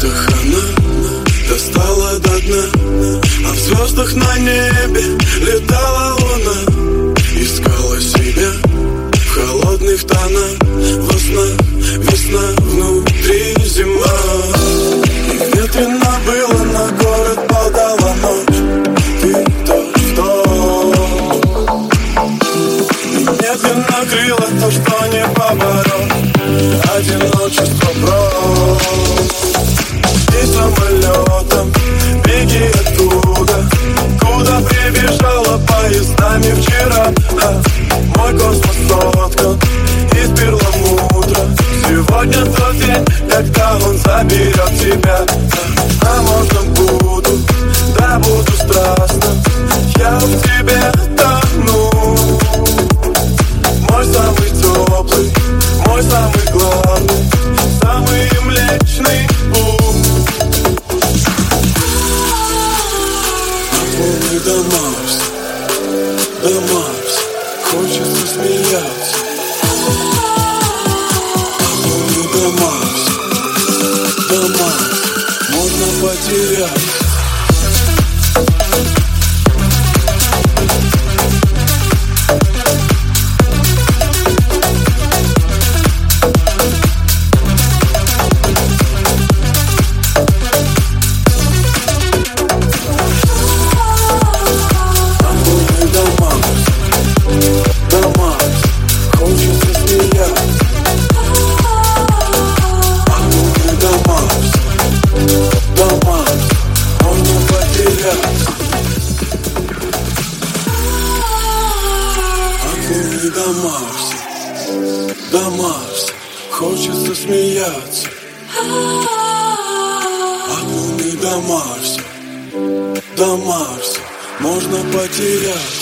облаках она достала до дна, а в звездах на небе летала луна. Искала себя в холодных тонах, во снах весна, внутри зима. И ветрено было, на город падала ночь. Ты то, что медленно крыло, то, что не побороть. Одиночество брось. И самолетом беги оттуда, куда прибежала поездами вчера. Мой космос соткан из перламутра. Сегодня тот день, когда он заберет тебя. А можно буду, да буду страстно, я в тебе тону. Мой самый теплый, мой самый главный, самый млечный путь. Полный до Марса, до Марса, хочется смеяться. Полный до Марса, можно потеряться. До Марса, до Марса, хочется смеяться. От Луны до Марса, можно потеряться.